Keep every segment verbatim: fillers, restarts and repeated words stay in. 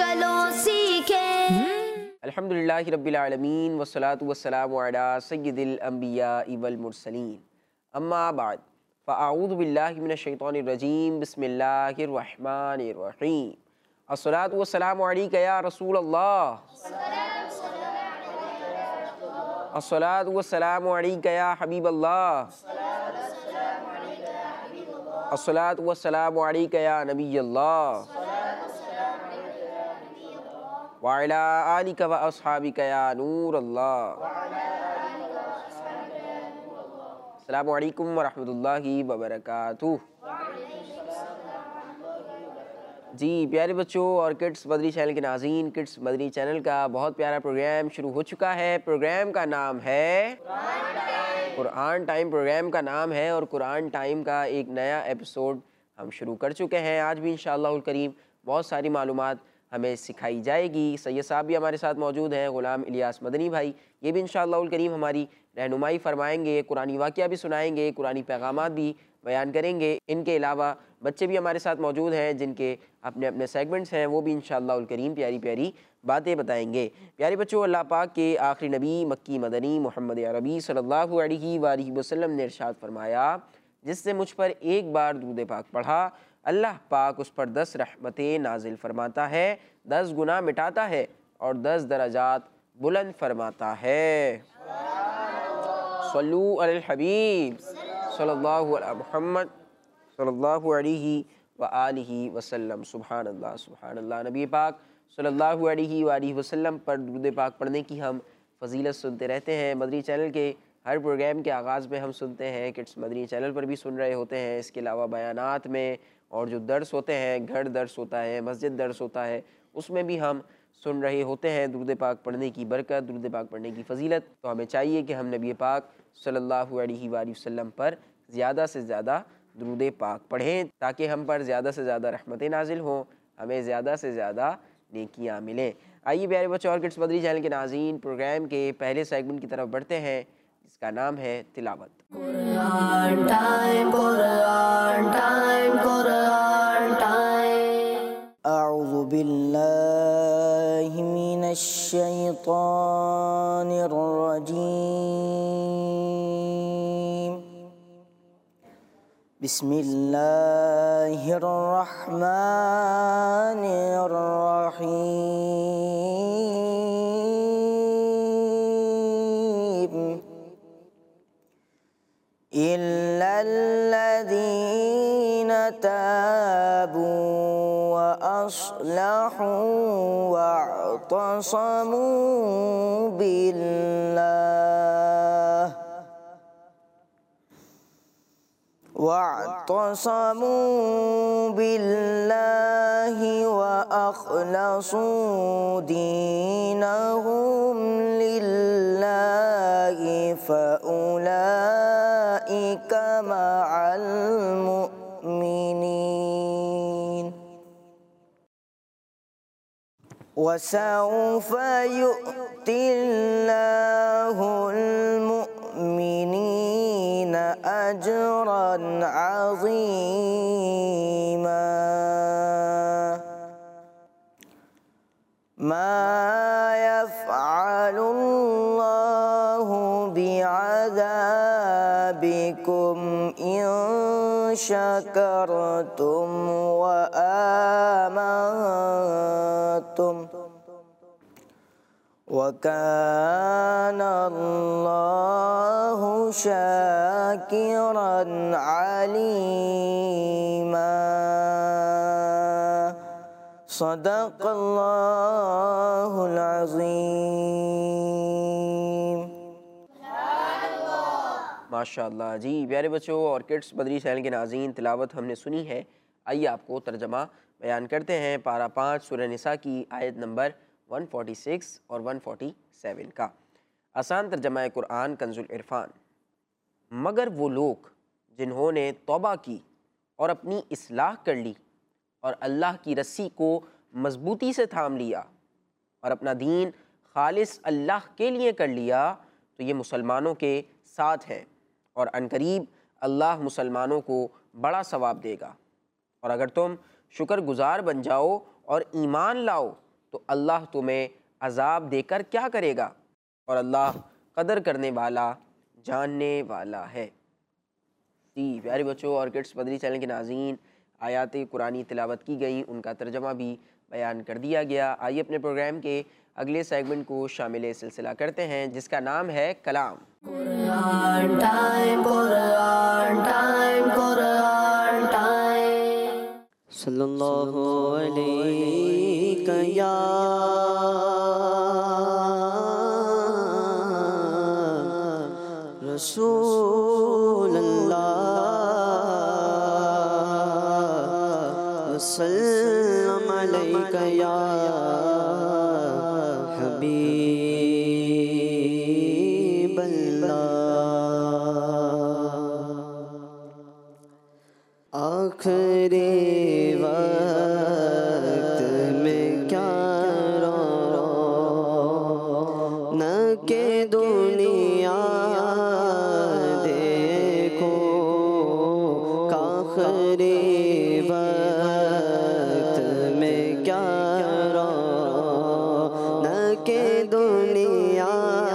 चलो सीखें। अल्हम्दुलिल्लाह रब्बिल आलमीन वस्सलातु वस्सलामु अला सय्यिदिल अंबिया वल मुरसलीन अम्मा बाद फ़अऊज़ु बिल्लाहि मिनश शैतानिर रजीम बिस्मिल्लाहिर रहमानिर रहीम अस्सलातु वस्सलामु अलैका या रसूल अल्लाह अस्सलातु वस्सलामु अलैका या हबीब अल्लाह अस्सलातु वस्सलामु अलैका या नबी अल्लाह व अला आलिका व अस्हाबिका या नूर अल्लाह। अस्सलामु अलैकुम व रहमतुल्लाहि व बरकातुहू। जी प्यारे बच्चों और किड्स मदरी चैनल के नाज़रीन, किड्स मदरी चैनल का बहुत प्यारा प्रोग्राम शुरू हो चुका है। प्रोग्राम का नाम है कुरान टाइम। प्रोग्राम का नाम है और कुरान टाइम का एक नया एपिसोड हम शुरू कर चुके हैं। आज भी इंशाअल्लाहुल करीम बहुत सारी मालूमात हमें सिखाई जाएगी। सैयद साहब भी हमारे साथ मौजूद हैं, ग़ुलाम इलियास मदनी भाई, ये भी इंशाअल्लाहुल करीम हमारी रहनुमाई फरमाएंगे, कुरानी वाक़या भी सुनाएंगे, कुरानी पैगामात भी बयान करेंगे। इनके अलावा बच्चे भी हमारे साथ मौजूद हैं जिनके अपने अपने सेगमेंट्स हैं, वो भी इंशाअल्लाहुल करीम प्यारी प्यारी बातें बताएंगे। प्यारे बच्चों, अल्लाह पाक के आखिरी नबी मक्की मदनी मोहम्मद अरबी सल्लल्लाहु अलैहि वसल्लम ने इरशाद फरमाया, जिससे मुझ पर एक बार दुरूद पाक पढ़ा, अल्लाह पाक उस पर दस रहमतें नाजिल फरमाता है, दस गुनाह मिटाता है और दस दराजात बुलंद फरमाता है। सल्लू अलल हबीब सल्लल्लाहु अलैहि मुहम्मद सल्लल्लाहु अलैहि व आलिहि वसल्लम। सुभान अल्लाह सुभान अल्लाह। नबी पाक सल्लल्लाहु अलैहि व आलिहि वसल्लम पर दुरूद पाक पढ़ने की हम फजीलत सुनते रहते हैं। मदरी चैनल के हर प्रोग्राम के आगाज़ में हम सुनते हैं, किड्स मदनी चैनल पर भी सुन रहे होते हैं। इसके अलावा बयानात में और जो दर्स होते हैं, घर दर्स होता है, मस्जिद दर्स होता है, उसमें भी हम सुन रहे होते हैं दुरूद पाक पढ़ने की बरकत, दुरूद पाक पढ़ने की फजीलत। तो हमें चाहिए कि हम नबी पाक सल्लल्लाहु अलैहि वसल्लम पर ज़्यादा से ज़्यादा दुरूद पाक पढ़ें ताकि हम पर ज़्यादा से ज़्यादा रहमतें नाजिल हों, हमें ज़्यादा से ज़्यादा नेकियां मिलें। आइए प्यारे बच्चों और किड्स मदरी चैनल के नाज़रीन, प्रोग्राम के पहले सेगमेंट की तरफ बढ़ते हैं जिसका नाम है तिलावत। Quran time Quran time Quran time. अऊज़ु बिल्लाहि मिनश शैतानिर रजीम। बिस्मिल्लाहिर रहमानिर रहीम। इल्लल्लज़ीना ताबू व अस्लहू वअतसमू बिल्लाह वअतसमू बिल्लाहि व अख़लसू दीनहुम लिल्लाहि फ़उलाइका मअल मुमिनीन वसौफ़ यु'तिल्लाहुल मुमिनीन अजरन अज़ीमा। मा यफ़अलुल्लाहु बिअज़ाबिकुम इन शकरतुम व आमनतुम व काना अल्लाहु शाकिरन अलीमा। सदक़ल्लाहुल अज़ीम। माशाअल्लाह। जी प्यारे बच्चों और किड्स मदरी चैनल के नाज़रीन, तिलावत हमने सुनी है। आइए आपको तर्जमा बयान करते हैं। पारा पाँच सूरह निसा की आयत नंबर एक सौ छियालीस और एक सौ सैंतालीस का आसान तर्जमा कुरान कंजुल इरफान। मगर वो लोग जिन्होंने तौबा की और अपनी इस्लाह कर ली और अल्लाह की रस्सी को मजबूती से थाम लिया और अपना दीन खालिस अल्लाह के लिए कर लिया, तो ये मुसलमानों के साथ हैं और अनकरीब अल्लाह मुसलमानों को बड़ा सवाब देगा। और अगर तुम शुक्रगुजार बन जाओ और ईमान लाओ تو اللہ تمہیں عذاب دے کر کیا کرے گا، اور اللہ قدر کرنے والا جاننے والا ہے۔ جی پیارے بچوں اور کڈس مدنی چینل کے ناظرین، آیات قرآنی تلاوت کی گئیں، ان کا ترجمہ بھی بیان کر دیا گیا۔ آئیے اپنے پروگرام کے اگلے سیگمنٹ کو شامل سلسلہ کرتے ہیں، جس کا نام ہے کلام۔ Quran time, Quran time, Quran time. صلی اللہ علیہ یا رسول اللہ، وسلم علیک یا حبیب اللہ۔ آخری وقت میں کیا رونا کہ دنیا دیکھو، آخری وقت میں کیا رونا کہ دنیا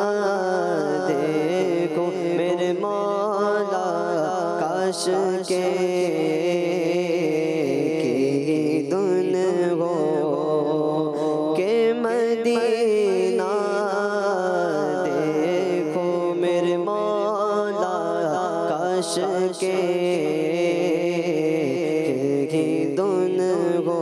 دیکھو، میرے مولا کاش کے کے دن ہو،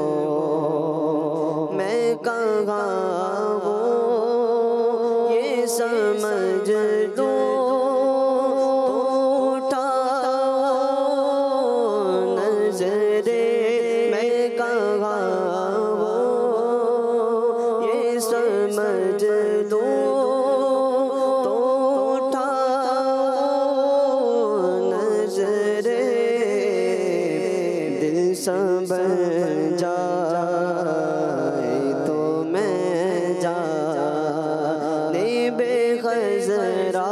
میں کہاں ہوں یہ سمجھ لوں، اٹھاؤ نظرے میں کہاں ہوں یہ سمجھ لوں، سنبھل جائے تو میں جانب خضرا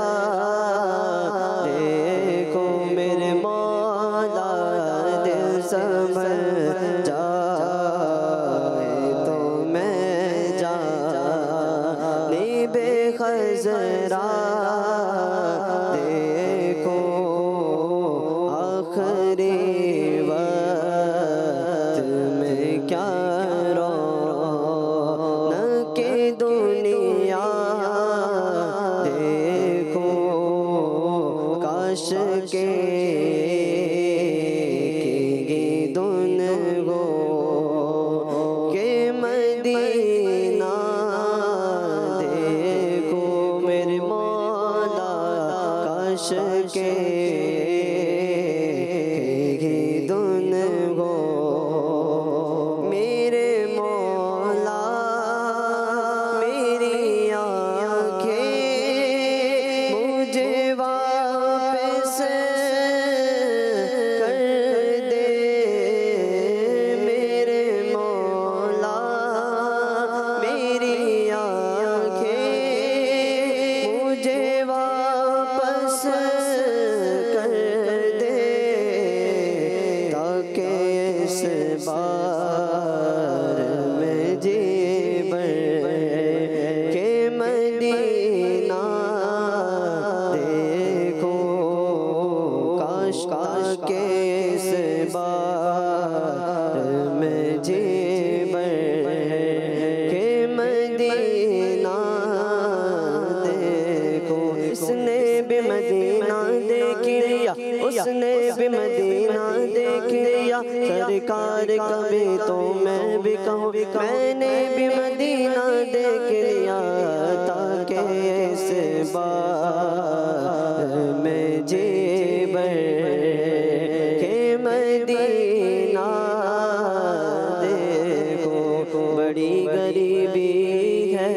دیکھو، میرے مولا دل سنبھل جائے تو میں جانب خضرا دیکھو، آخری کے دن ہو کہ مدینہ دیکھو، میرے مولا کاش کے دن ہو، میرے مولا میری آنکھیں مجھے واپس کر دے، میرے مولا میری آنکھیں مجھے واپس کر دے، تاکہ اس بار میں جی بھر کے مدینہ دیکھو، کاش کاش کے اس بار میں جی بھر کے مدینہ دیکھو، اس نے بھی مدینہ دیکھ لیا، اس نے بھی مدینہ دیکھ لیا، سرکار کبھی تو میں بھی کہوں، میں نے بھی مدینہ دیکھ لیا، تاکہ اس بار میں جی بھر کے مدینہ دیکھو، بڑی غریبی ہے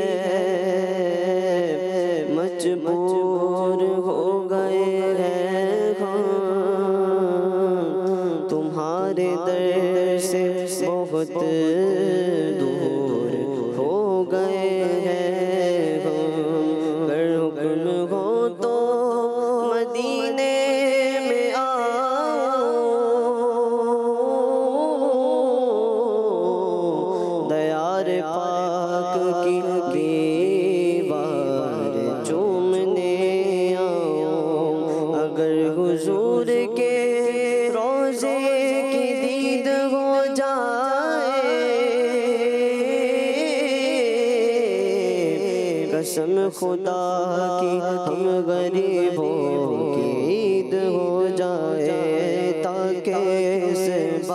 مجبور ہو گئے ہیں ہم، تمہارے در سے بہت دور ہو گئے ہیں ہم، اگر حکم ہو تو مدینے میں آؤ، دیار پاک قسم خدا کی ہم غریبوں کی عید ہو جائے تاکہ اس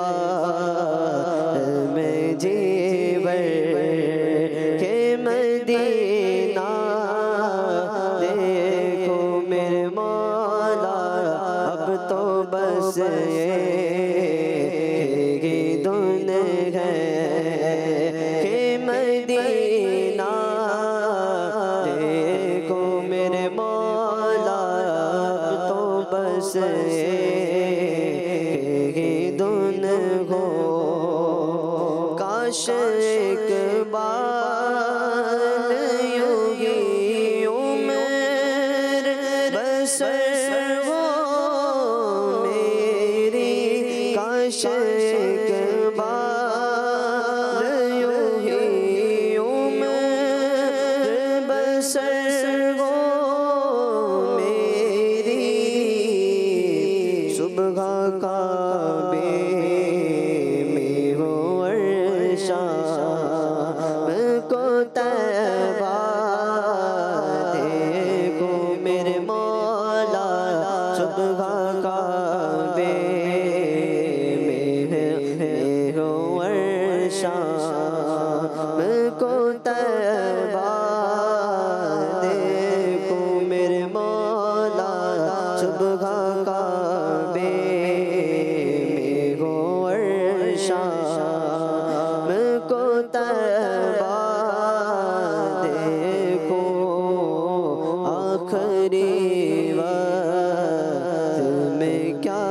بار میں جیور کے مدینہ دیکھو میرے مولا اب تو بس یہ دن ہے کہ مدینہ دیکھو میرے مولا اب تو بس یہ دن ہو کاش ایک بار یوں ہی عمر بسر ہو میری کاش ایک بار یوں ہی عمر بسر ہو میری صبح کعبے میں ہو شام کو طیبہ دیکھو میرے مولا صبح کعبے میں ہو شام کو طیبہ دیکھو میرے مولا صبح کعبے میں ہو شام کو طیبہ دیکھو آخری وقت میں کیا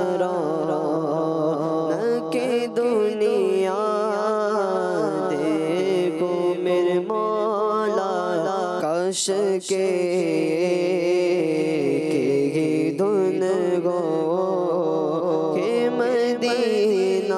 رونق دنیا دیکھو میرے مولا کاش کے کہ دن گو کہ مدینہ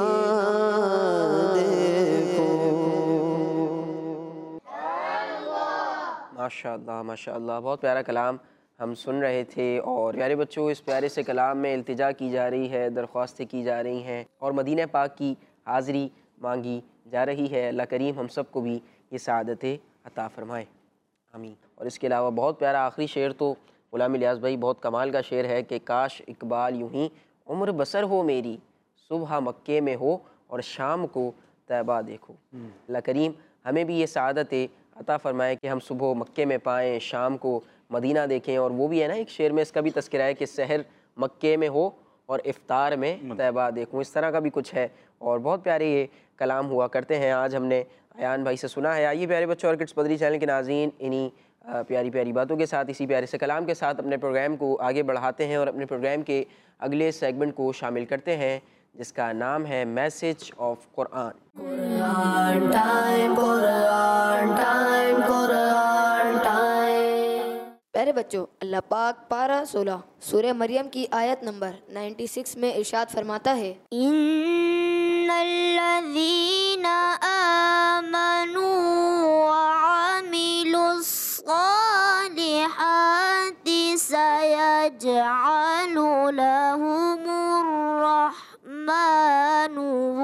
ماشاء اللہ ماشاء اللہ، بہت پیارا کلام ہم سن رہے تھے۔ اور پیارے بچوں، اس پیارے سے کلام میں التجا کی جا رہی ہے، درخواستیں کی جا رہی ہیں اور مدینہ پاک کی حاضری مانگی جا رہی ہے۔ اللہ کریم ہم سب کو بھی یہ سعادتیں عطا فرمائے، آمین۔ اور اس کے علاوہ بہت پیارا آخری شعر تو غلام الیاس بھائی بہت کمال کا شعر ہے کہ کاش اقبال یوں ہی عمر بسر ہو میری، صبح مکے میں ہو اور شام کو طیبہ دیکھو۔ اللہ کریم ہمیں بھی یہ سعادتیں عطا فرمائے کہ ہم صبح مکے میں پائیں، شام کو مدینہ دیکھیں۔ اور وہ بھی ہے نا ایک شعر میں اس کا بھی تذکرہ ہے کہ سحر مکے میں ہو اور افطار میں طیبہ دیکھوں، اس طرح کا بھی کچھ ہے۔ اور بہت پیارے یہ کلام ہوا کرتے ہیں، آج ہم نے ایان بھائی سے سنا ہے۔ آئیے پیارے بچوں اور کڈس مدنی چینل کے ناظرین، انہی پیاری پیاری باتوں کے ساتھ، اسی پیارے سے کلام کے ساتھ اپنے پروگرام کو آگے بڑھاتے ہیں اور اپنے پروگرام کے اگلے سیگمنٹ کو شامل کرتے ہیں جس کا نام ہے message of Quran. Quran time, Quran time, Quran time. پیارے بچوں، اللہ پاک پارہ سولہ سورہ مریم کی آیت نمبر چھیانوے میں ارشاد فرماتا ہے، ان الذین آمنوا وعملوا الصالحات سیجعل لهم الرحمن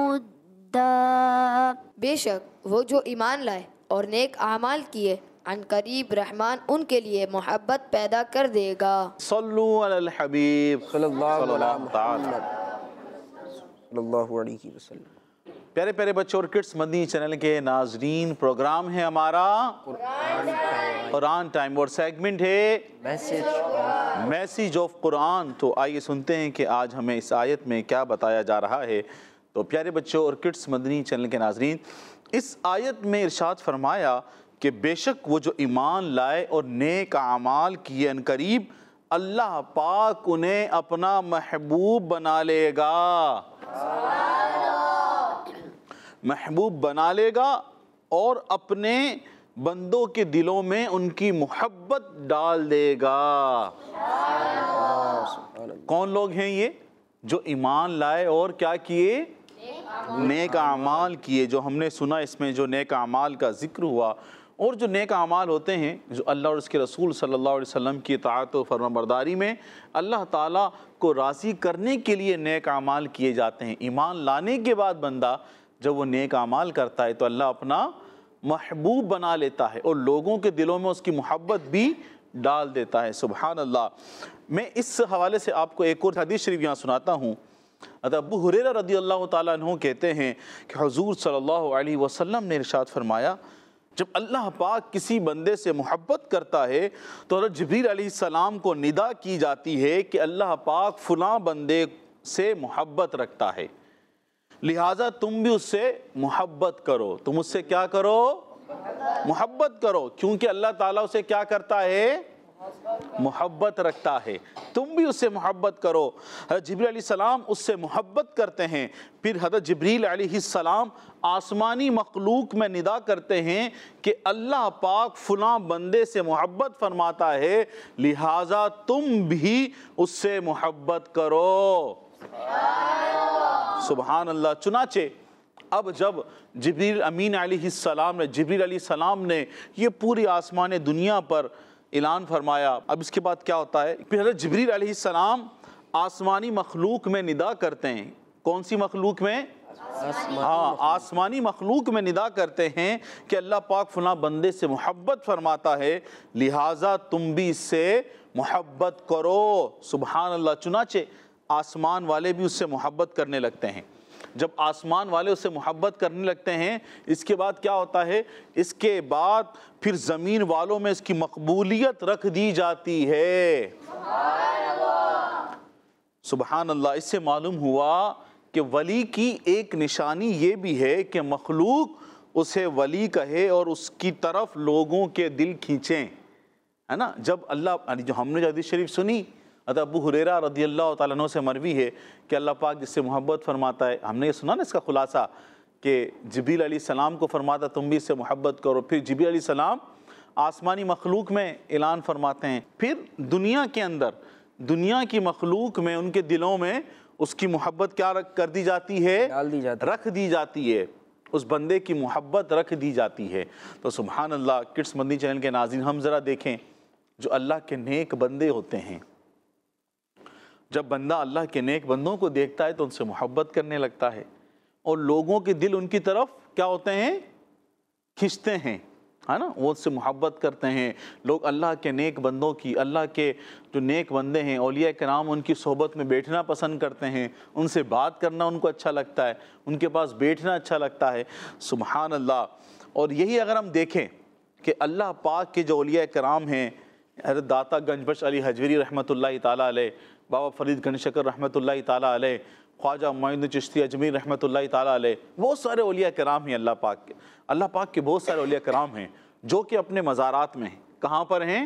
ودا۔ بے شک وہ جو ایمان لائے اور نیک اعمال کیے، عن قریب رحمان ان کے لیے محبت پیدا کر دے گا۔ صلو علی الحبیب صلی اللہ صلی علیہ اللہ تعالی۔ صلی اللہ علیہ وسلم۔ پیارے پیارے بچوں اور کڈس مدنی چینل کے ناظرین، پروگرام ہے ہمارا قرآن ٹائم اور سیگمنٹ ہے میسج میسج آف قرآن۔ تو آئیے سنتے ہیں کہ آج ہمیں اس آیت میں کیا بتایا جا رہا ہے۔ تو پیارے بچوں اور کڈس مدنی چینل کے ناظرین، اس آیت میں ارشاد فرمایا کہ بے شک وہ جو ایمان لائے اور نیک اعمال کیے، ان قریب اللہ پاک انہیں اپنا محبوب بنا لے گا، محبوب بنا لے گا اور اپنے بندوں کے دلوں میں ان کی محبت ڈال دے گا۔ کون لوگ ہیں یہ جو ایمان لائے اور کیا کیے؟ نیک اعمال کیے۔ جو ہم نے سنا اس میں جو نیک اعمال کا ذکر ہوا، اور جو نیک اعمال ہوتے ہیں جو اللہ اور اس کے رسول صلی اللہ علیہ وسلم کی اطاعت و فرمانبرداری میں اللہ تعالیٰ کو راضی کرنے کے لیے نیک اعمال کیے جاتے ہیں۔ ایمان لانے کے بعد بندہ جب وہ نیک اعمال کرتا ہے تو اللہ اپنا محبوب بنا لیتا ہے اور لوگوں کے دلوں میں اس کی محبت بھی ڈال دیتا ہے۔ سبحان اللہ۔ میں اس حوالے سے آپ کو ایک اور حدیث شریف یہاں سناتا ہوں۔ ابو ہریرہ رضی اللہ تعالیٰ عنہ کہتے ہیں کہ حضور صلی اللہ علیہ وسلم نے ارشاد فرمایا، جب اللہ پاک کسی بندے سے محبت کرتا ہے تو حضرت جبریل علیہ السلام کو ندا کی جاتی ہے کہ اللہ پاک فلاں بندے سے محبت رکھتا ہے، لہٰذا تم بھی اس سے محبت کرو۔ تم اس سے کیا کرو؟ محبت کرو، کیونکہ اللہ تعالیٰ اسے کیا کرتا ہے؟ محبت رکھتا ہے۔ تم بھی اس سے محبت کرو۔ حضرت جبریل علیہ السلام اس سے محبت کرتے ہیں، پھر حضرت جبریل علیہ السلام آسمانی مخلوق میں ندا کرتے ہیں کہ اللہ پاک فلاں بندے سے محبت فرماتا ہے، لہٰذا تم بھی اس سے محبت کرو۔ سبحان اللہ۔ چنانچہ اب جب جبریل امین علیہ السلام نے جبریل علیہ السلام نے یہ پوری آسمان دنیا پر اعلان فرمایا، اب اس کے بعد کیا ہوتا ہے؟ پھر حضرت جبریل علیہ السلام آسمانی مخلوق میں ندا کرتے ہیں۔ کون سی مخلوق میں؟ ہاں، آسمانی مخلوق میں ندا کرتے ہیں کہ اللہ پاک فلاں بندے سے محبت فرماتا ہے، لہٰذا تم بھی اس سے محبت کرو۔ سبحان اللہ۔ چنانچہ آسمان والے بھی اس سے محبت کرنے لگتے ہیں۔ جب آسمان والے اس سے محبت کرنے لگتے ہیں، اس کے بعد کیا ہوتا ہے؟ اس کے بعد پھر زمین والوں میں اس کی مقبولیت رکھ دی جاتی ہے۔ سبحان اللہ۔ اس سے معلوم ہوا کہ ولی کی ایک نشانی یہ بھی ہے کہ مخلوق اسے ولی کہے اور اس کی طرف لوگوں کے دل کھینچیں، ہے نا؟ جب اللہ جو ہم نے حدیث شریف سنی، ابو ہریرہ رضی اللہ تعالیٰ عنہ سے مروی ہے کہ اللہ پاک جس سے محبت فرماتا ہے، ہم نے یہ سنا نا اس کا خلاصہ کہ جبریل علیہ السلام کو فرماتا تم بھی اس سے محبت کرو، پھر جبریل علیہ السلام آسمانی مخلوق میں اعلان فرماتے ہیں، پھر دنیا کے اندر دنیا کی مخلوق میں ان کے دلوں میں اس کی محبت کیا کر دی جاتی ہے؟ ڈال دی جاتی ہے، رکھ دی جاتی ہے، اس بندے کی محبت رکھ دی جاتی ہے۔ تو سبحان اللہ۔ کڈس مدنی چینل کے ناظرین، ہم ذرا دیکھیں جو اللہ کے نیک بندے ہوتے ہیں، جب بندہ اللہ کے نیک بندوں کو دیکھتا ہے تو ان سے محبت کرنے لگتا ہے اور لوگوں کے دل ان کی طرف کیا ہوتے ہیں؟ کھنچتے ہیں، ہے نا؟ وہ ان سے محبت کرتے ہیں۔ لوگ اللہ کے نیک بندوں کی، اللہ کے جو نیک بندے ہیں اولیاء کرام، ان کی صحبت میں بیٹھنا پسند کرتے ہیں، ان سے بات کرنا ان کو اچھا لگتا ہے، ان کے پاس بیٹھنا اچھا لگتا ہے۔ سبحان اللہ۔ اور یہی اگر ہم دیکھیں کہ اللہ پاک کے جو اولیاء کرام ہیں، حضرت داتا گنج بخش علی حجویری رحمۃ اللہ تعالیٰ علیہ، بابا فرید گنج شکر رحمۃ اللہ تعالیٰ علیہ، خواجہ معین الدین چشتی اجمیر رحمۃ اللہ تعالیٰ علیہ، بہت سارے اولیاء کرام ہیں اللہ پاک کے۔ اللہ پاک کے بہت سارے اولیاء کرام ہیں جو کہ اپنے مزارات میں ہیں۔ کہاں پر ہیں؟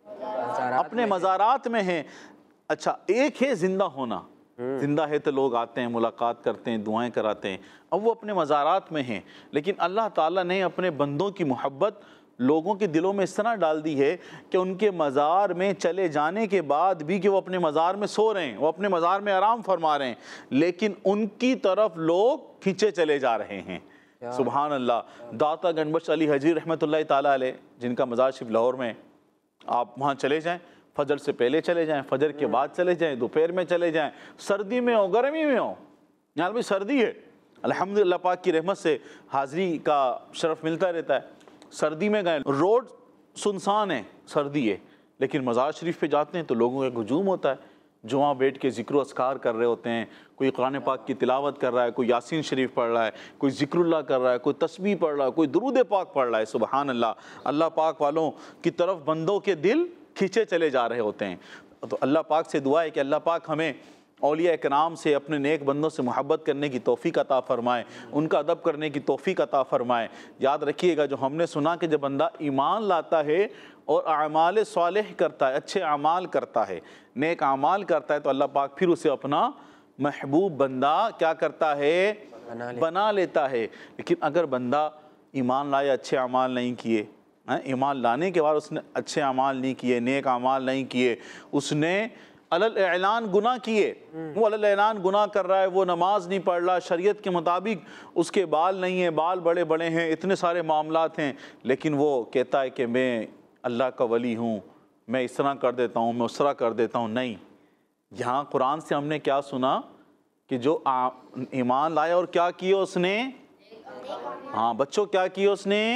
اپنے مزارات میں ہیں۔ اچھا، ایک ہے زندہ ہونا، زندہ ہے تو لوگ آتے ہیں، ملاقات کرتے ہیں، دعائیں کراتے ہیں، اب وہ اپنے مزارات میں ہیں، لیکن اللہ تعالیٰ نے اپنے بندوں کی محبت لوگوں کے دلوں میں اس طرح ڈال دی ہے کہ ان کے مزار میں چلے جانے کے بعد بھی کہ وہ اپنے مزار میں سو رہے ہیں، وہ اپنے مزار میں آرام فرما رہے ہیں، لیکن ان کی طرف لوگ کھینچے چلے جا رہے ہیں۔ سبحان اللہ۔ داتا گنج بخش علی حجویری رحمۃ اللہ تعالیٰ علیہ، جن کا مزار شریف لاہور میں، آپ وہاں چلے جائیں، فجر سے پہلے چلے جائیں، فجر کے بعد چلے جائیں، دوپہر میں چلے جائیں، سردی میں ہو گرمی میں ہو، یہاں بھی سردی ہے، الحمدللہ پاک کی رحمت سے حاضری کا شرف ملتا رہتا ہے۔ سردی میں گئے، روڈ سنسان ہے، سردی ہے، لیکن مزار شریف پہ جاتے ہیں تو لوگوں کا ہجوم ہوتا ہے، جو وہاں بیٹھ کے ذکر و اذکار کر رہے ہوتے ہیں، کوئی قرآن پاک کی تلاوت کر رہا ہے، کوئی یاسین شریف پڑھ رہا ہے، کوئی ذکر اللہ کر رہا ہے، کوئی تسبیح پڑھ رہا ہے، کوئی درود پاک پڑھ رہا ہے۔ سبحان اللہ۔ اللہ پاک والوں کی طرف بندوں کے دل کھینچے چلے جا رہے ہوتے ہیں۔ تو اللہ پاک سے دعا ہے کہ اللہ پاک ہمیں اولیاء کرام سے، اپنے نیک بندوں سے محبت کرنے کی توفیق عطا فرمائے، ان کا ادب کرنے کی توفیق عطا فرمائے۔ یاد رکھیے گا جو ہم نے سنا کہ جب بندہ ایمان لاتا ہے اور اعمال صالح کرتا ہے، اچھے اعمال کرتا ہے، نیک اعمال کرتا ہے، تو اللہ پاک پھر اسے اپنا محبوب بندہ کیا کرتا ہے؟ بنا لیتا ہے۔ لیکن اگر بندہ ایمان لائے، اچھے اعمال نہیں کیے، ایمان لانے کے بعد اس نے اچھے اعمال نہیں کیے، نیک اعمال نہیں کیے، اس نے علل اعلان گناہ کیے، وہ علل اعلان گناہ کر رہا ہے، وہ نماز نہیں پڑھ رہا، شریعت کے مطابق اس کے بال نہیں ہیں، بال بڑے بڑے ہیں، اتنے سارے معاملات ہیں، لیکن وہ کہتا ہے کہ میں اللہ کا ولی ہوں، میں اس طرح کر دیتا ہوں، میں اس طرح کر دیتا ہوں۔ نہیں، یہاں قرآن سے ہم نے کیا سنا کہ جو ایمان لایا اور کیا کیا اس نے؟ ہاں بچوں کیا کیا اس نے؟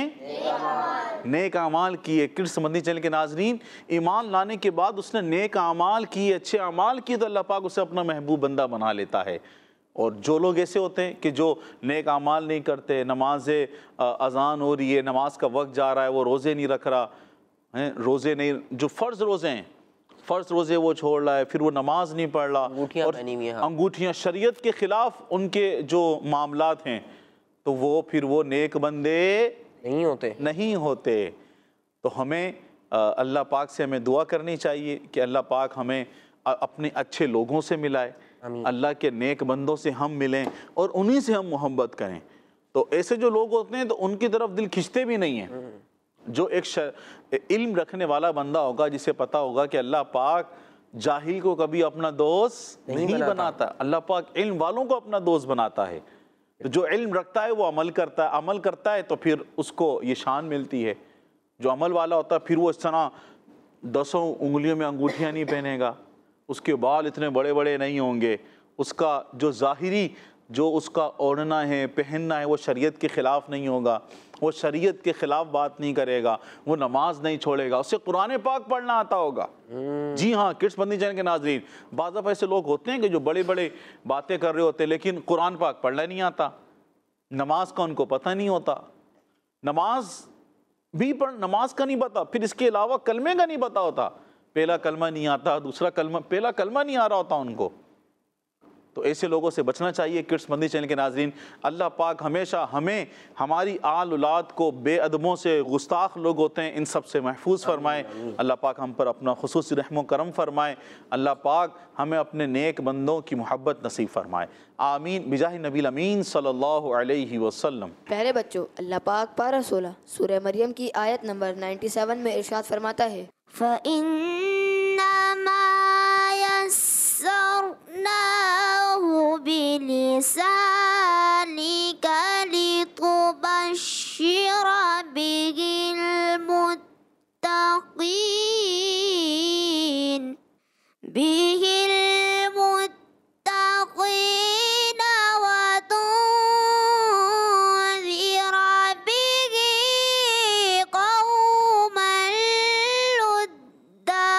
نیک اعمال کیے۔ کڈس مدنی چینل کے ناظرین، ایمان لانے کے بعد اس نے نیک اعمال کیے، اچھے اعمال کیے تو اللہ پاک اسے اپنا محبوب بندہ بنا لیتا ہے۔ اور جو لوگ ایسے ہوتے ہیں کہ جو نیک اعمال نہیں کرتے، نماز اذان ہو رہی ہے، نماز کا وقت جا رہا ہے، وہ روزے نہیں رکھ رہا، روزے نہیں، جو فرض روزے ہیں فرض روزے وہ چھوڑ رہا ہے، پھر وہ نماز نہیں پڑھ رہا، انگوٹھیاں پہنی ہوئی ہیں، انگوٹھیاں شریعت کے خلاف ان کے جو معاملات ہیں، تو وہ پھر وہ نیک بندے نہیں ہوتے نہیں ہوتے۔ تو ہمیں اللہ پاک سے ہمیں دعا کرنی چاہیے کہ اللہ پاک ہمیں اپنے اچھے لوگوں سے ملائے، اللہ کے نیک بندوں سے ہم ملیں اور انہی سے ہم محبت کریں۔ تو ایسے جو لوگ ہوتے ہیں تو ان کی طرف دل کھنچتے بھی نہیں ہیں۔ جو ایک علم رکھنے والا بندہ ہوگا، جسے پتا ہوگا کہ اللہ پاک جاہل کو کبھی اپنا دوست نہیں بناتا، اللہ پاک علم والوں کو اپنا دوست بناتا ہے۔ جو علم رکھتا ہے وہ عمل کرتا ہے، عمل کرتا ہے تو پھر اس کو یہ شان ملتی ہے۔ جو عمل والا ہوتا ہے پھر وہ اس طرح دسوں انگلیوں میں انگوٹھیاں نہیں پہنے گا، اس کے بال اتنے بڑے بڑے نہیں ہوں گے، اس کا جو ظاہری جو اس کا اوڑھنا ہے پہننا ہے وہ شریعت کے خلاف نہیں ہوگا، وہ شریعت کے خلاف بات نہیں کرے گا، وہ نماز نہیں چھوڑے گا، اسے قرآن پاک پڑھنا آتا ہوگا۔ جی ہاں کڈس مدنی چینل کے ناظرین، بعض دفعہ ایسے لوگ ہوتے ہیں کہ جو بڑے بڑے باتیں کر رہے ہوتے ہیں لیکن قرآن پاک پڑھنا نہیں آتا، نماز کا ان کو پتہ نہیں ہوتا، نماز بھی پڑھ نماز کا نہیں پتا، پھر اس کے علاوہ کلمے کا نہیں پتا ہوتا، پہلا کلمہ نہیں آتا، دوسرا کلمہ پہلا کلمہ نہیں آ رہا ہوتا ان کو۔ تو ایسے لوگوں سے بچنا چاہیے۔ کڈس مدنی چینل کے ناظرین، اللہ پاک ہمیشہ ہمیں ہماری آل اولاد کو بے ادبوں سے، گستاخ لوگ ہوتے ہیں، ان سب سے محفوظ فرمائے۔ اللہ پاک ہم پر اپنا خصوصی رحم و کرم فرمائے۔ اللہ پاک ہمیں اپنے نیک بندوں کی محبت نصیب فرمائے، آمین بجاہ نبی الامین صلی اللہ علیہ وسلم۔ پہلے بچوں، اللہ پاک پارہ سولہ سورہ مریم کی آیت نمبر ننانوے میں ارشاد فرماتا ہے فَإِنَّمَا يَسَّرْنَاهُ بِلِسَانِكَ لِتُبَشِّرَ بِهِ الْمُتَّقِينَ بِهِ الْمُتَّقِينَ وَتُنذِرَ بِهِ قَوْمًا لُدًّا۔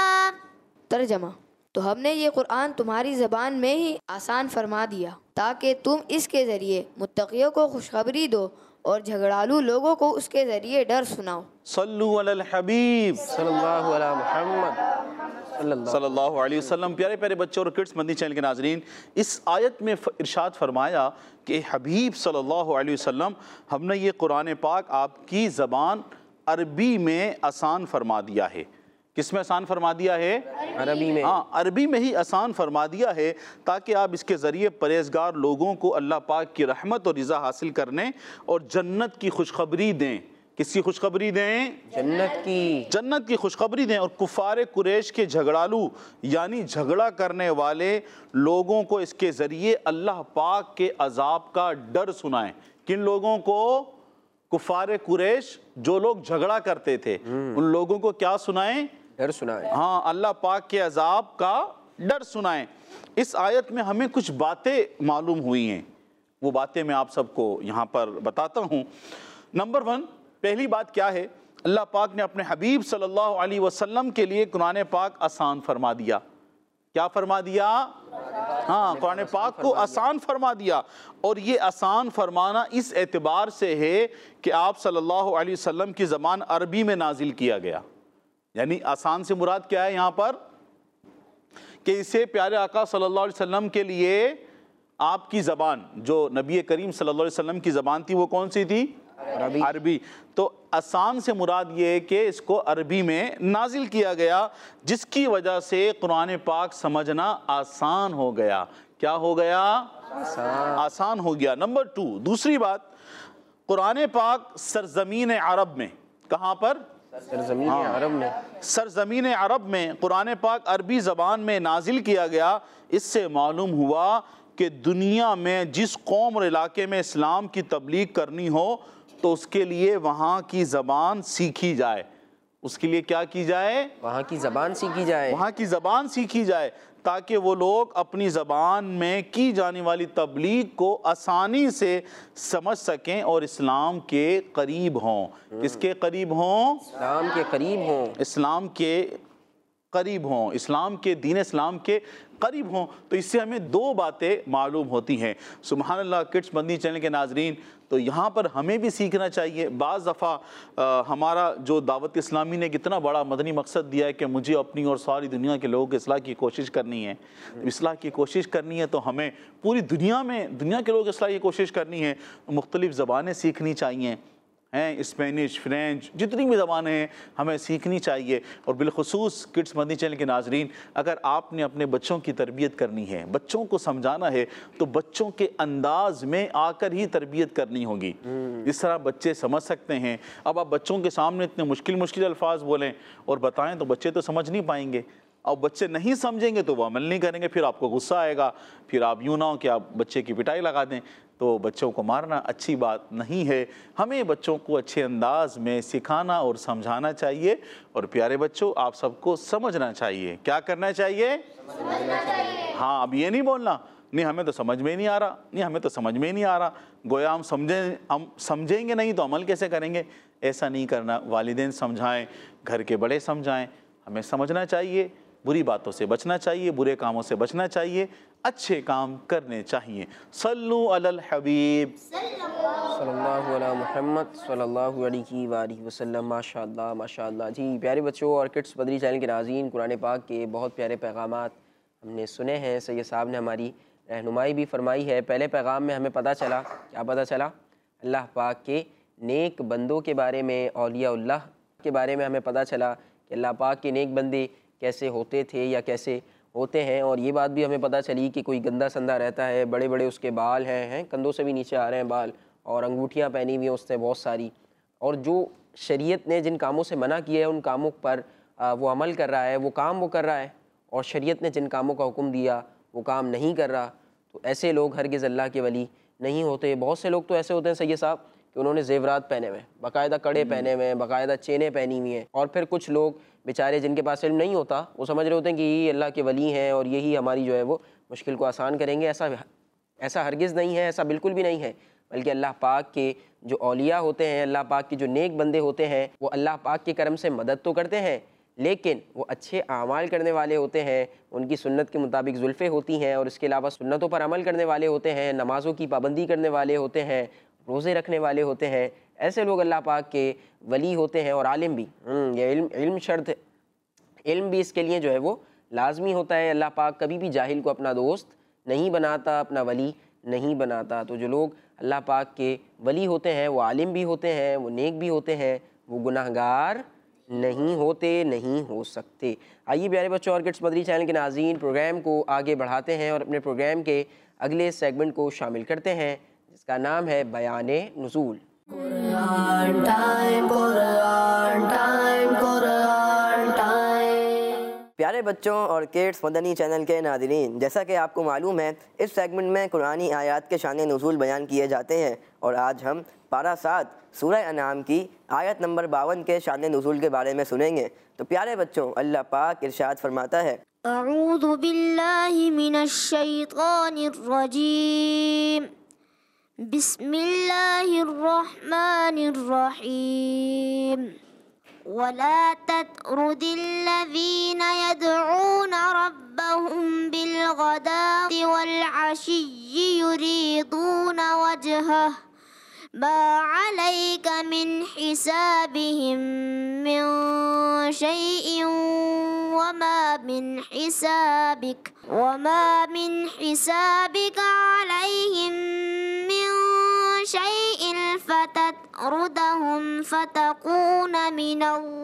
ترجمہ: تو ہم نے یہ قرآن تمہاری زبان میں ہی آسان فرما دیا تاکہ تم اس کے ذریعے متقیوں کو خوشخبری دو اور جھگڑالو لوگوں کو اس کے ذریعے ڈر سناؤ۔ صلو علی الحبیب صلی اللہ علیہ محمد صلی اللہ صلی اللہ علیہ وسلم۔ پیارے پیارے بچوں اور کڈس مدنی چینل کے ناظرین، اس آیت میں ارشاد فرمایا کہ حبیب صلی اللہ علیہ وسلم، ہم نے یہ قرآن پاک آپ کی زبان عربی میں آسان فرما دیا ہے۔ کس میں آسان فرما دیا ہے؟ عربی میں۔ ہاں عربی میں ہی آسان فرما دیا ہے تاکہ آپ اس کے ذریعے پرہیزگار لوگوں کو اللہ پاک کی رحمت اور رضا حاصل کرنے اور جنت کی خوشخبری دیں۔ کس کی خوشخبری دیں؟ جنت کی جنت کی خوشخبری دیں، اور کفار قریش کے جھگڑالو یعنی جھگڑا کرنے والے لوگوں کو اس کے ذریعے اللہ پاک کے عذاب کا ڈر سنائیں۔ کن لوگوں کو؟ کفار قریش، جو لوگ جھگڑا کرتے تھے، ان لوگوں کو کیا سنائیں؟ ڈر سنائے۔ ہاں اللہ پاک کے عذاب کا ڈر سنائیں۔ اس آیت میں ہمیں کچھ باتیں معلوم ہوئی ہیں، وہ باتیں میں آپ سب کو یہاں پر بتاتا ہوں۔ نمبر ون، پہلی بات کیا ہے؟ اللہ پاک نے اپنے حبیب صلی اللہ علیہ وسلم کے لیے قرآن پاک آسان فرما دیا۔ کیا فرما دیا؟ ہاں قرآن پاک کو آسان فرما دیا، اور یہ آسان فرمانا اس اعتبار سے ہے کہ آپ صلی اللہ علیہ وسلم کی زبان عربی میں نازل کیا گیا۔ یعنی آسان سے مراد کیا ہے یہاں پر؟ کہ اسے پیارے آقا صلی اللہ علیہ وسلم کے لیے آپ کی زبان، جو نبی کریم صلی اللہ علیہ وسلم کی زبان تھی، وہ کون سی تھی؟ عربی۔ عربی۔ تو آسان سے مراد یہ ہے کہ اس کو عربی میں نازل کیا گیا، جس کی وجہ سے قرآن پاک سمجھنا آسان ہو گیا۔ کیا ہو گیا؟ آسان آسان ہو گیا۔ نمبر ٹو، دوسری بات، قرآن پاک سرزمین عرب میں، کہاں پر؟ سرزمین عرب میں سرزمین عرب میں قرآن پاک عربی زبان میں نازل کیا گیا۔ اس سے معلوم ہوا کہ دنیا میں جس قوم اور علاقے میں اسلام کی تبلیغ کرنی ہو تو اس کے لیے وہاں کی زبان سیکھی جائے۔ اس کے لیے کیا کی جائے؟ وہاں کی زبان سیکھی جائے۔ وہاں کی زبان سیکھی جائے تاکہ وہ لوگ اپنی زبان میں کی جانے والی تبلیغ کو آسانی سے سمجھ سکیں اور اسلام کے قریب ہوں۔ کس کے قریب ہوں؟ اسلام کے قریب ہوں۔ اسلام کے قریب ہوں، اسلام کے دین اسلام کے قریب ہوں۔ تو اس سے ہمیں دو باتیں معلوم ہوتی ہیں۔ سبحان اللہ کڈس مدنی چینل کے ناظرین، تو یہاں پر ہمیں بھی سیکھنا چاہیے۔ بعض دفعہ ہمارا جو دعوت اسلامی نے کتنا بڑا مدنی مقصد دیا ہے کہ مجھے اپنی اور ساری دنیا کے لوگوں کی اصلاح کی کوشش کرنی ہے۔ اصلاح کی کوشش کرنی ہے تو ہمیں پوری دنیا میں دنیا کے لوگوں کی اصلاح کی کوشش کرنی ہے، مختلف زبانیں سیکھنی چاہیے ہیں، اسپینش، فرینچ، جتنی بھی زبانیں ہیں ہمیں سیکھنی چاہیے۔ اور بالخصوص کڈس مدنی چینل کے ناظرین، اگر آپ نے اپنے بچوں کی تربیت کرنی ہے، بچوں کو سمجھانا ہے، تو بچوں کے انداز میں آ کر ہی تربیت کرنی ہوگی، جس طرح بچے سمجھ سکتے ہیں۔ اب آپ بچوں کے سامنے اتنے مشکل مشکل الفاظ بولیں اور بتائیں تو بچے تو سمجھ نہیں پائیں گے، اور بچے نہیں سمجھیں گے تو وہ عمل نہیں کریں گے، پھر آپ کو غصہ آئے گا، پھر آپ یوں نہ ہو کہ آپ بچے کی پٹائی لگا دیں۔ تو بچوں کو مارنا اچھی بات نہیں ہے، ہمیں بچوں کو اچھے انداز میں سکھانا اور سمجھانا چاہیے۔ اور پیارے بچوں، آپ سب کو سمجھنا چاہیے۔ کیا کرنا چاہیے؟ ہاں، اب یہ نہیں بولنا نہیں ہمیں تو سمجھ میں نہیں آ رہا، نہیں ہمیں تو سمجھ میں نہیں آ رہا، گویا ہم سمجھیں ہم سمجھیں گے نہیں تو عمل کیسے کریں گے؟ ایسا نہیں کرنا۔ والدین سمجھائیں، گھر کے بڑے سمجھائیں، ہمیں سمجھنا چاہیے، بری باتوں سے بچنا چاہیے، برے کاموں سے بچنا چاہیے، اچھے کام کرنے چاہیے۔ صلو علی الحبیب صلی اللہ علیہ محمد صلی اللہ علیہ وآلہ وسلم۔ ماشاء اللہ ماشاء اللہ۔ جی پیارے بچوں اور کڈس مدنی چینل کے ناظرین، قرآن پاک کے بہت پیارے پیغامات ہم نے سنے ہیں، سید صاحب نے ہماری رہنمائی بھی فرمائی ہے۔ پہلے پیغام میں ہمیں پتہ چلا، کیا پتہ چلا؟ اللہ پاک کے نیک بندوں کے بارے میں، اولیاء اللہ کے بارے میں ہمیں پتہ چلا کہ اللہ پاک کے نیک بندے کیسے ہوتے تھے یا کیسے ہوتے ہیں۔ اور یہ بات بھی ہمیں پتہ چلی کہ کوئی گندا سندہ رہتا ہے، بڑے بڑے اس کے بال ہیں ہیں کندھوں سے بھی نیچے آ رہے ہیں بال، اور انگوٹھیاں پہنی ہوئی ہیں اس نے بہت ساری، اور جو شریعت نے جن کاموں سے منع کیا ہے ان کاموں پر وہ عمل کر رہا ہے، وہ کام وہ کر رہا ہے، اور شریعت نے جن کاموں کا حکم دیا وہ کام نہیں کر رہا، تو ایسے لوگ ہرگز اللہ کے ولی نہیں ہوتے۔ بہت سے لوگ تو ایسے ہوتے ہیں سید صاحب کہ انہوں نے زیورات پہنے ہوئے ہیں، باقاعدہ کڑے پہنے ہوئے ہیں، باقاعدہ چینیں پہنی ہوئی ہیں، اور پھر کچھ لوگ بیچارے جن کے پاس علم نہیں ہوتا وہ سمجھ رہے ہوتے ہیں کہ یہ اللہ کے ولی ہیں اور یہی ہماری جو ہے وہ مشکل کو آسان کریں گے۔ ایسا ایسا ہرگز نہیں ہے، ایسا بالکل بھی نہیں ہے، بلکہ اللہ پاک کے جو اولیاء ہوتے ہیں، اللہ پاک کے جو نیک بندے ہوتے ہیں، وہ اللہ پاک کے کرم سے مدد تو کرتے ہیں، لیکن وہ اچھے اعمال کرنے والے ہوتے ہیں، ان کی سنت کے مطابق زلفیں ہوتی ہیں، اور اس کے علاوہ سنتوں پر عمل کرنے والے ہوتے ہیں، نمازوں کی پابندی کرنے والے ہوتے ہیں، روزے رکھنے والے ہوتے ہیں۔ ایسے لوگ اللہ پاک کے ولی ہوتے ہیں۔ اور عالم بھی، یہ علم علم شرط ہے، علم بھی اس کے لیے جو ہے وہ لازمی ہوتا ہے۔ اللہ پاک کبھی بھی جاہل کو اپنا دوست نہیں بناتا، اپنا ولی نہیں بناتا۔ تو جو لوگ اللہ پاک کے ولی ہوتے ہیں وہ عالم بھی ہوتے ہیں، وہ نیک بھی ہوتے ہیں، وہ گناہ گار نہیں ہوتے، نہیں ہو سکتے۔ آئیے پیارے بچوں اور کڈس مدنی چینل کے ناظرین، پروگرام کو آگے بڑھاتے ہیں اور اپنے پروگرام کے اگلے سیگمنٹ کو شامل کرتے ہیں جس کا نام ہے بیان نزول۔ Quran time, Quran time, Quran time. پیارے بچوں اور کڈس مدنی چینل کے ناظرین، جیسا کہ آپ کو معلوم ہے اس سیگمنٹ میں قرآنی آیات کے شان نزول بیان کیے جاتے ہیں، اور آج ہم پارہ سات سورہ انعام کی آیت نمبر باون کے شان نزول کے بارے میں سنیں گے۔ تو پیارے بچوں، اللہ پاک ارشاد فرماتا ہے، اعوذ باللہ من الشیطان الرجیم، بسم اللہ الرحمن الرحیم، ولا تطرد الذین يدعون ربهم بالغداة والعشی یریدون وجہہ ما عليك من حسابهم من شيء وما من حسابك وما من حسابك عليهم من شيء فتطردهم فتكون من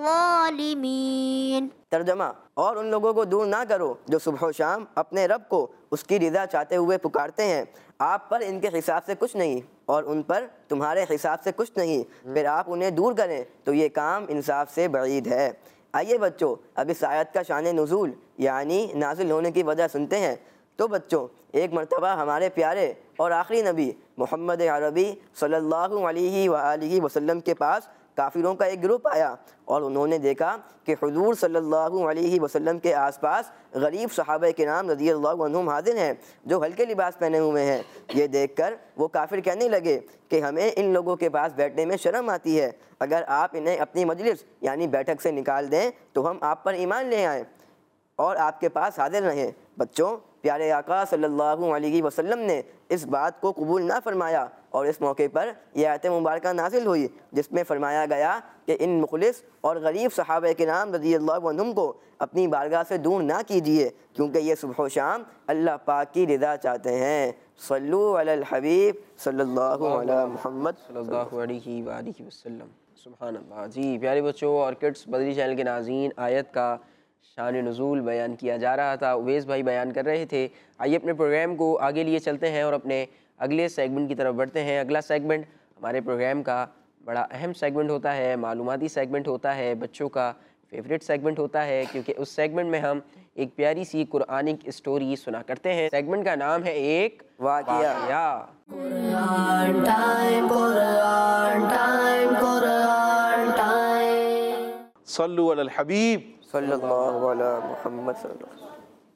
الظالمين۔ ترجمہ، اور ان لوگوں کو دور نہ کرو جو صبح و شام اپنے رب کو اس کی رضا چاہتے ہوئے پکارتے ہیں، آپ پر ان کے حساب سے کچھ نہیں اور ان پر تمہارے حساب سے کچھ نہیں، پھر آپ انہیں دور کریں تو یہ کام انصاف سے بعید ہے۔ آئیے بچوں اب اس آیت کا شان نزول یعنی نازل ہونے کی وجہ سنتے ہیں۔ تو بچوں، ایک مرتبہ ہمارے پیارے اور آخری نبی محمد عربی صلی اللہ علیہ وآلہ وسلم کے پاس کافروں کا ایک گروپ آیا اور انہوں نے دیکھا کہ حضور صلی اللہ علیہ وسلم کے آس پاس غریب صحابہ کرام رضی اللہ عنہم حاضر ہیں جو ہلکے لباس پہنے ہوئے ہیں۔ یہ دیکھ کر وہ کافر کہنے لگے کہ ہمیں ان لوگوں کے پاس بیٹھنے میں شرم آتی ہے، اگر آپ انہیں اپنی مجلس یعنی بیٹھک سے نکال دیں تو ہم آپ پر ایمان لے آئیں اور آپ کے پاس حاضر رہیں۔ بچوں، پیارے آقا صلی اللہ علیہ وسلم نے اس بات کو قبول نہ فرمایا اور اس موقع پر یہ آیت مبارکہ نازل ہوئی جس میں فرمایا گیا کہ ان مخلص اور غریب صحابہ کرام رضی اللہ عنہم کو اپنی بارگاہ سے دور نہ کیجیے کیونکہ یہ صبح و شام اللہ پاک کی رضا چاہتے ہیں۔ صلو علی الحبیب صلی اللہ علی محمد صلی اللہ علیہ وآلہ وسلم۔ سبحان اللہ۔ جی پیارے بچوں اور کڈس بدری چینل کے ناظرین، آیت کا شان نزول بیان کیا جا رہا تھا، اویس بھائی بیان کر رہے تھے۔ آئیے اپنے پروگرام کو آگے لیے چلتے ہیں اور اپنے اگلے سیگمنٹ کی طرف بڑھتے ہیں۔ اگلا سیگمنٹ ہمارے پروگرام کا بڑا اہم سیگمنٹ ہوتا ہے، معلوماتی سیگمنٹ ہوتا ہے، بچوں کا فیوریٹ سیگمنٹ ہوتا ہے کیونکہ اس سیگمنٹ میں ہم ایک پیاری سی قرآنک اسٹوری سنا کرتے ہیں۔ سیگمنٹ کا نام ہے ایک واقعہ۔ Quran time, Quran time, Quran time. صلو علی الحبیب صلی اللہ علی محمد صلی اللہ علیہ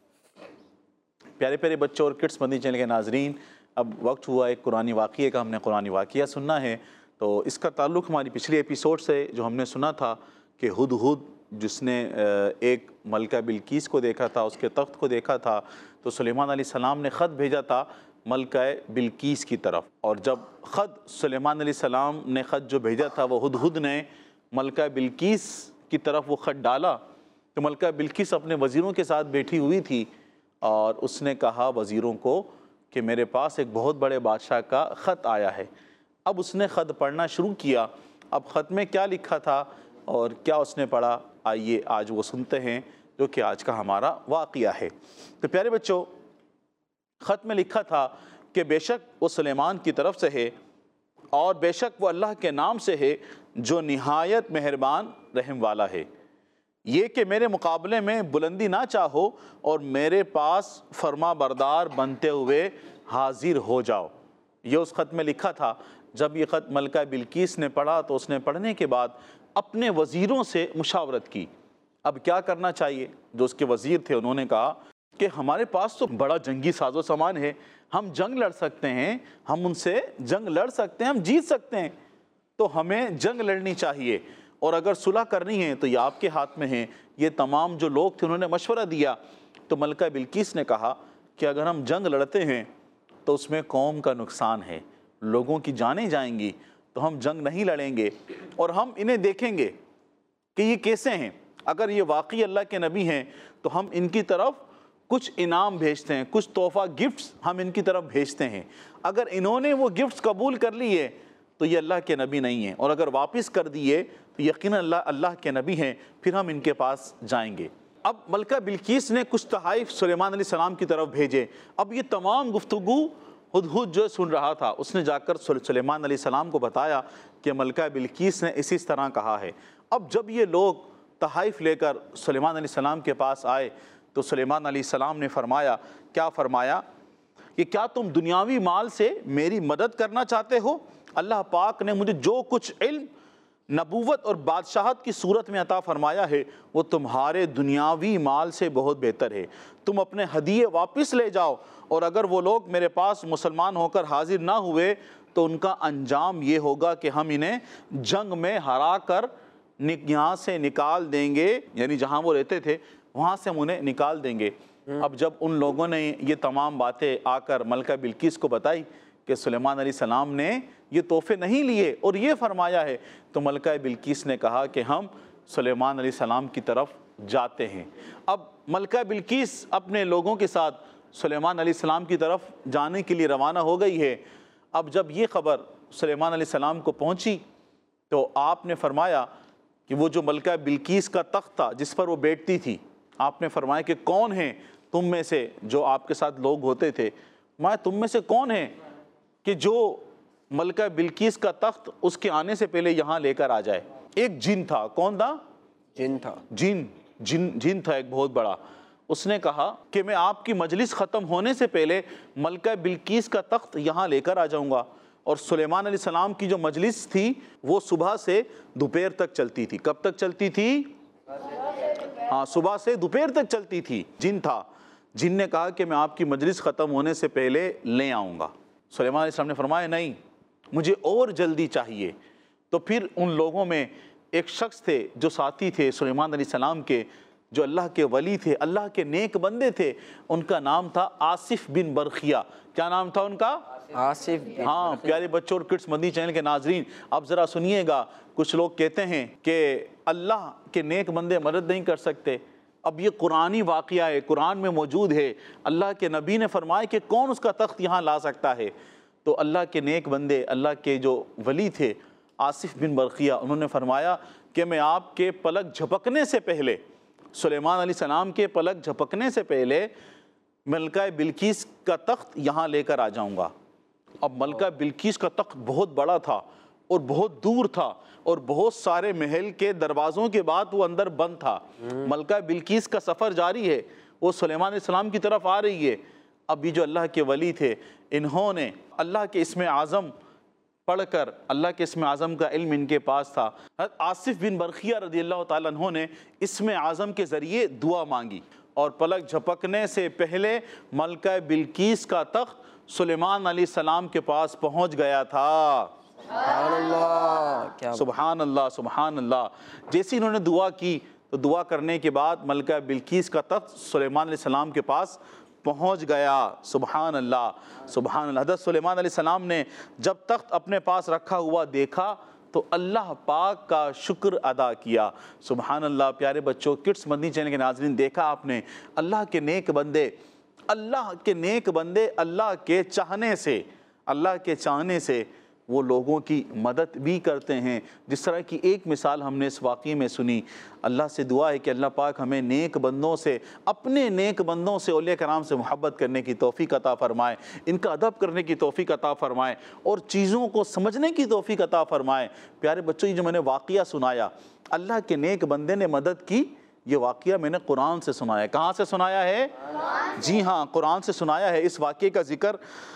وسلم۔ پیارے پیارے بچوں اور کڈس مدنی چینل کے ناظرین، اب وقت ہوا ایک قرآنی واقعے کا، ہم نے قرآنی واقعہ سننا ہے۔ تو اس کا تعلق ہماری پچھلی ایپیسوڈ سے جو ہم نے سنا تھا کہ ہدہد جس نے ایک ملکہ بلقیس کو دیکھا تھا، اس کے تخت کو دیکھا تھا، تو سلیمان علیہ السلام نے خط بھیجا تھا ملکہ بلقیس کی طرف، اور جب خط سلیمان علیہ السلام نے خط جو بھیجا تھا وہ ہدہد نے ملکہ بلقیس کی طرف وہ خط ڈالا تو ملکہ بلقیس اپنے وزیروں کے ساتھ بیٹھی ہوئی تھی اور اس نے کہا وزیروں کو کہ میرے پاس ایک بہت بڑے بادشاہ کا خط آیا ہے۔ اب اس نے خط پڑھنا شروع کیا۔ اب خط میں کیا لکھا تھا اور کیا اس نے پڑھا، آئیے آج وہ سنتے ہیں جو کہ آج کا ہمارا واقعہ ہے۔ تو پیارے بچوں، خط میں لکھا تھا کہ بے شک وہ سلیمان کی طرف سے ہے اور بے شک وہ اللہ کے نام سے ہے جو نہایت مہربان رحم والا ہے، یہ کہ میرے مقابلے میں بلندی نہ چاہو اور میرے پاس فرما بردار بنتے ہوئے حاضر ہو جاؤ۔ یہ اس خط میں لکھا تھا۔ جب یہ خط ملکہ بلقیس نے پڑھا تو اس نے پڑھنے کے بعد اپنے وزیروں سے مشاورت کی، اب کیا کرنا چاہیے۔ جو اس کے وزیر تھے انہوں نے کہا کہ ہمارے پاس تو بڑا جنگی ساز و سامان ہے، ہم جنگ لڑ سکتے ہیں، ہم ان سے جنگ لڑ سکتے ہیں، ہم جیت سکتے ہیں، تو ہمیں جنگ لڑنی چاہیے، اور اگر صلح کرنی ہے تو یہ آپ کے ہاتھ میں ہے۔ یہ تمام جو لوگ تھے انہوں نے مشورہ دیا۔ تو ملکہ بلقیس نے کہا کہ اگر ہم جنگ لڑتے ہیں تو اس میں قوم کا نقصان ہے، لوگوں کی جانیں جائیں گی، تو ہم جنگ نہیں لڑیں گے، اور ہم انہیں دیکھیں گے کہ یہ کیسے ہیں۔ اگر یہ واقعی اللہ کے نبی ہیں تو ہم ان کی طرف کچھ انعام بھیجتے ہیں، کچھ تحفہ گفٹس ہم ان کی طرف بھیجتے ہیں۔ اگر انہوں نے وہ گفٹس قبول کر لیے تو یہ اللہ کے نبی نہیں ہیں، اور اگر واپس کر دیے تو یقیناً اللہ اللہ کے نبی ہیں، پھر ہم ان کے پاس جائیں گے۔ اب ملکہ بلقیس نے کچھ تحائف سلیمان علیہ السلام کی طرف بھیجے۔ اب یہ تمام گفتگو ہدہد جو سن رہا تھا، اس نے جا کر سلیمان علیہ السلام کو بتایا کہ ملکہ بلقیس نے اسی طرح کہا ہے۔ اب جب یہ لوگ تحائف لے کر سلیمان علیہ السلام کے پاس آئے تو سلیمان علیہ السلام نے فرمایا، کیا فرمایا کہ کیا تم دنیاوی مال سے میری مدد کرنا چاہتے ہو؟ اللہ پاک نے مجھے جو کچھ علم، نبوت اور بادشاہت کی صورت میں عطا فرمایا ہے وہ تمہارے دنیاوی مال سے بہت بہتر ہے۔ تم اپنے ہدیے واپس لے جاؤ، اور اگر وہ لوگ میرے پاس مسلمان ہو کر حاضر نہ ہوئے تو ان کا انجام یہ ہوگا کہ ہم انہیں جنگ میں ہرا کر یہاں سے نکال دیں گے، یعنی جہاں وہ رہتے تھے وہاں سے ہم انہیں نکال دیں گے۔ اب جب ان لوگوں نے یہ تمام باتیں آ کر ملکہ بلقیس کو بتائی کہ سلیمان علیہ السلام نے یہ تحفے نہیں لیے اور یہ فرمایا ہے، تو ملکہ بلقیس نے کہا کہ ہم سلیمان علیہ السلام کی طرف جاتے ہیں۔ اب ملکہ بلقیس اپنے لوگوں کے ساتھ سلیمان علیہ السلام کی طرف جانے کے لیے روانہ ہو گئی ہے۔ اب جب یہ خبر سلیمان علیہ السلام کو پہنچی تو آپ نے فرمایا کہ وہ جو ملکہ بلقیس کا تخت تھا جس پر وہ بیٹھتی تھی، آپ نے فرمایا کہ کون ہیں تم میں سے جو آپ کے ساتھ لوگ ہوتے تھے، میں تم میں سے کون ہیں کہ جو ملکہ بلقیس کا تخت اس کے آنے سے پہلے یہاں لے کر آ جائے۔ ایک جن تھا، کون تھا؟ جن تھا جن جن جن تھا ایک بہت بڑا۔ اس نے کہا کہ میں آپ کی مجلس ختم ہونے سے پہلے ملکہ بلقیس کا تخت یہاں لے کر آ جاؤں گا، اور سلیمان علیہ السلام کی جو مجلس تھی وہ صبح سے دوپہر تک چلتی تھی. کب تک چلتی تھی؟ ہاں صبح سے دوپہر تک چلتی تھی. جن تھا، جن نے کہا کہ میں آپ کی مجلس ختم ہونے سے پہلے لے آؤں گا. سلیمان علیہ السلام نے فرمایا نہیں، مجھے اور جلدی چاہیے. تو پھر ان لوگوں میں ایک شخص تھے جو ساتھی تھے سلیمان علیہ السلام کے، جو اللہ کے ولی تھے، اللہ کے نیک بندے تھے. ان کا نام تھا آصف بن برخیہ. کیا نام تھا ان کا؟ آصف. ہاں پیارے بچوں اور کڈس مدنی چینل کے ناظرین، اب ذرا سنیے گا. کچھ لوگ کہتے ہیں کہ اللہ کے نیک بندے مدد نہیں کر سکتے. اب یہ قرآنی واقعہ ہے، قرآن میں موجود ہے. اللہ کے نبی نے فرمایا کہ کون اس کا تخت یہاں لا سکتا ہے. تو اللہ کے نیک بندے، اللہ کے جو ولی تھے آصف بن برخیہ، انہوں نے فرمایا کہ میں آپ کے پلک جھپکنے سے پہلے، سلیمان علیہ السلام کے پلک جھپکنے سے پہلے ملکہ بلقیس کا تخت یہاں لے کر آ جاؤں گا. اب ملکہ بلقیس کا تخت بہت بڑا تھا اور بہت دور تھا اور بہت سارے محل کے دروازوں کے بعد وہ اندر بند تھا. ملکہ بلقیس کا سفر جاری ہے، وہ سلیمان علیہ السلام کی طرف آ رہی ہے. اب یہ جو اللہ کے ولی تھے، انہوں نے اللہ کے اسم اعظم پڑھ کر، اللہ کے اسم اعظم کا علم ان کے پاس تھا. حضرت آصف بن برخیہ رضی اللہ تعالیٰ عنہ نے اسم اعظم کے ذریعے دعا مانگی اور پلک جھپکنے سے پہلے ملکہ بلقیس کا تخت سلیمان علیہ السلام کے پاس پہنچ گیا تھا. سبحان اللہ. کیا سبحان اللہ سبحان اللہ. جیسی انہوں نے دعا کی تو دعا کرنے کے بعد ملکہ بلقیس کا تخت سلیمان علیہ السلام کے پاس پہنچ گیا. سبحان اللہ سبحان اللہ. حضرت سلیمان علیہ السلام نے جب تخت اپنے پاس رکھا ہوا دیکھا تو اللہ پاک کا شکر ادا کیا. سبحان اللہ. پیارے بچوں، کڈس مدنی چینل کے ناظرین، دیکھا آپ نے اللہ کے نیک بندے، اللہ کے نیک بندے اللہ کے چاہنے سے، اللہ کے چاہنے سے وہ لوگوں کی مدد بھی کرتے ہیں. جس طرح کی ایک مثال ہم نے اس واقعے میں سنی. اللہ سے دعا ہے کہ اللہ پاک ہمیں نیک بندوں سے، اپنے نیک بندوں سے، اولیاء کرام سے محبت کرنے کی توفیق عطا فرمائے، ان کا ادب کرنے کی توفیق عطا فرمائے اور چیزوں کو سمجھنے کی توفیق عطا فرمائے. پیارے بچوں، یہ جو میں نے واقعہ سنایا، اللہ کے نیک بندے نے مدد کی، یہ واقعہ میں نے قرآن سے سنایا. کہاں سے سنایا ہے؟ جی ہاں، قرآن سے سنایا ہے. اس واقعے کا ذکر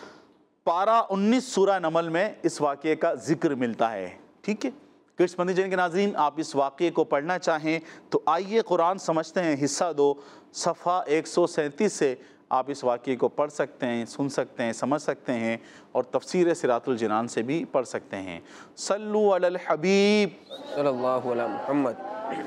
پارہ انیس سورہ نمل میں اس واقعے کا ذکر ملتا ہے. ٹھیک ہے کڈس مدنی چینل کے ناظرین، آپ اس واقعے کو پڑھنا چاہیں تو آئیے قرآن سمجھتے ہیں حصہ دو، صفحہ ایک سو سینتیس سے آپ اس واقعے کو پڑھ سکتے ہیں، سن سکتے ہیں، سمجھ سکتے ہیں اور تفسیر صراط الجنان سے بھی پڑھ سکتے ہیں. صلو علی الحبیب صلی اللہ علیہ محمد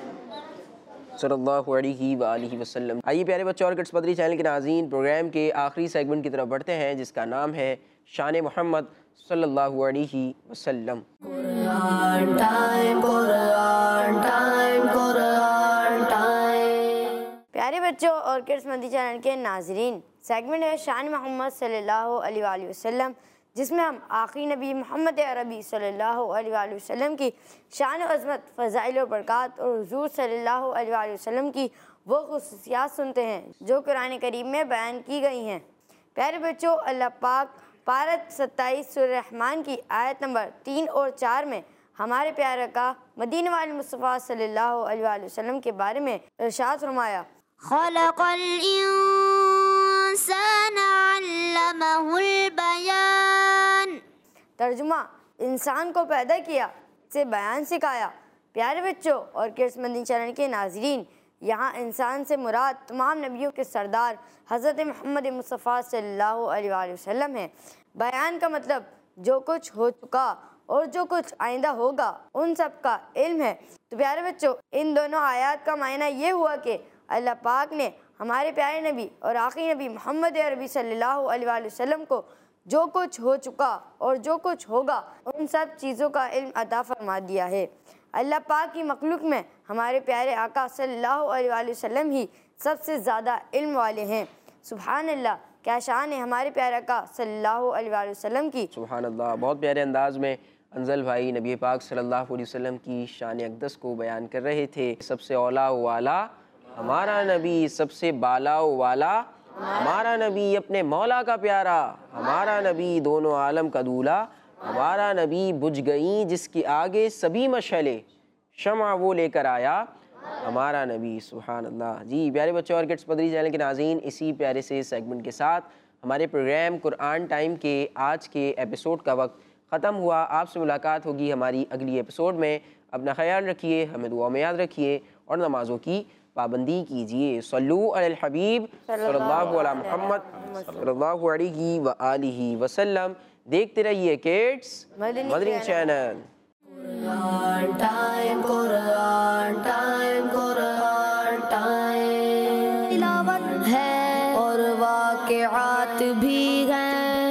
صلی اللہ علیہ وآلہ وسلم. آئیے پیارے بچوں اور کڈس مدنی چینل کے ناظرین، پروگرام کے آخری سیگمنٹ کی طرف بڑھتے ہیں جس کا نام ہے شان محمد صلی اللہ علیہ وسلم. Quran time, Quran time, Quran time. پیارے بچوں اور کڈس مدنی چینل کے ناظرین، سیگمنٹ ہے شان محمد صلی اللہ علیہ وآلہ وسلم، جس میں ہم آخری نبی محمد عربی صلی اللہ علیہ وآلہ وسلم کی شان و عظمت، فضائل و برکات اور حضور صلی اللہ علیہ وآلہ وسلم کی وہ خصوصیات سنتے ہیں جو قرآن کریم میں بیان کی گئی ہیں. پیارے بچوں، اللہ پاک پارت ستائیس سورہ رحمان کی آیت نمبر تین اور چار میں ہمارے پیارے کا مدینہ والے مصطفیٰ صلی اللہ علیہ وآلہ وسلم کے بارے میں ارشاد فرمایا، خلق الانسان علمہ البیان. ترجمہ، انسان کو پیدا کیا، سے بیان سکھایا. پیارے بچوں اور کڈس مدنی چینل کے ناظرین، یہاں انسان سے مراد تمام نبیوں کے سردار حضرت محمد مصطفیٰ صلی اللہ علیہ وآلہ وسلم ہے. بیان کا مطلب جو کچھ ہو چکا اور جو کچھ آئندہ ہوگا ان سب کا علم ہے. تو پیارے بچوں، ان دونوں آیات کا معنی یہ ہوا کہ اللہ پاک نے ہمارے پیارے نبی اور آخری نبی محمد عربی صلی اللہ علیہ وآلہ وسلم کو جو کچھ ہو چکا اور جو کچھ ہوگا ان سب چیزوں کا علم عطا فرما دیا ہے. اللہ پاک کی مخلوق میں ہمارے پیارے آقا صلی اللہ علیہ وآلہ وسلم ہی سب سے زیادہ علم والے ہیں. سبحان اللہ، کیا شان ہے ہمارے پیارے آقا صلی اللہ علیہ وآلہ وسلم کی. سبحان اللہ. بہت پیارے انداز میں انزل بھائی نبی پاک صلی اللہ علیہ وسلم کی شان اقدس کو بیان کر رہے تھے. سب سے اولا والا ہمارا نبی، سب سے بالا والا ہمارا نبی، اپنے مولا کا پیارا ہمارا نبی، دونوں عالم کا دولہ ہمارا نبی، بجھ گئیں جس کی آگے سبھی مشعلیں، شمع وہ لے کر آیا ہمارا نبی. سبحان اللہ. جی پیارے بچوں اور کڈس مدنی چینل کے ناظرین، اسی پیارے سے سیگمنٹ کے ساتھ ہمارے پروگرام قرآن ٹائم کے آج کے ایپیسوڈ کا وقت ختم ہوا. آپ سے ملاقات ہوگی ہماری اگلی ایپیسوڈ میں. اپنا خیال رکھیے, ہمیں دعا میں یاد رکھیے اور نمازوں کی پابندی کیجیے. صلو علی الحبیب صلی اللہ علی محمد صلی اللہ علیہ وآلہ وسلم. دیکھتے رہیے kids Madani channel. Quran time, Quran time, Quran time. تلاوت ہے اور واقعات بھی ہیں.